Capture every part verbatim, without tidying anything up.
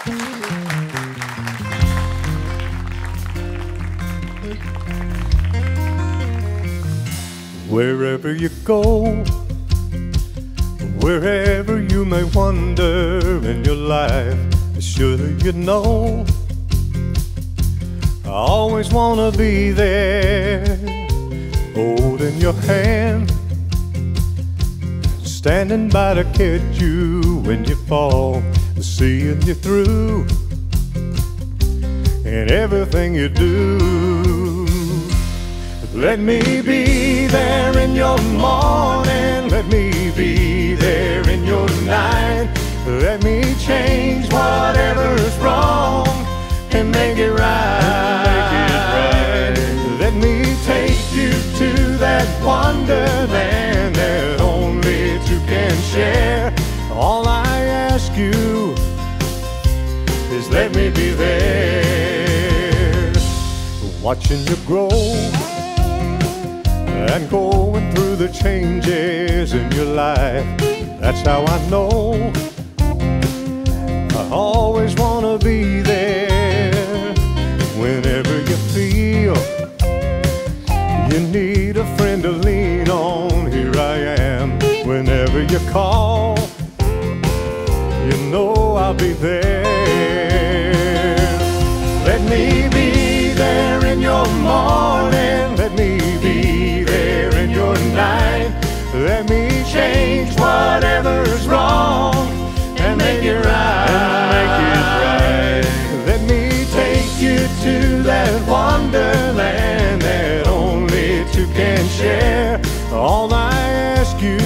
Wherever you go, wherever you may wander in your life, surely you know I always want to be there, holding your hand, standing by to catch you when you fall, seeing you through in everything you do. Let me be there in your morning, let me be there in your night. Let me change whatever's wrong and make it right. Make it right. Let me take you to that wonderland that only two can share. All I ask you is let me be there, watching you grow and going through the changes in your life. That's how I know I always want to be there. Whenever you feel you need a friend to lean on, here I am. Whenever you call, you know I'll be there. Let me be there in your morning, let me be there in your night. Let me change whatever's wrong and make it right. Make it right. Let me take you to that wonderland that only two can share. All I ask you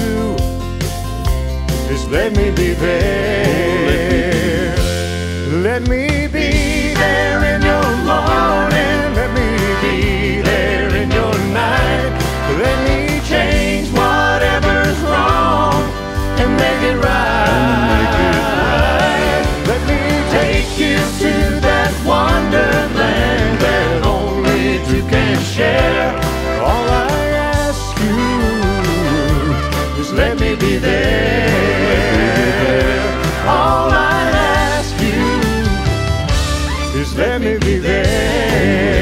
is let me be there. Let me be there in your morning, let me be there in your night. Let me change whatever's wrong and make it right. Let me take you to that wonderland that only two can share. All I ask you is let me be there. All I ask you is let me be there.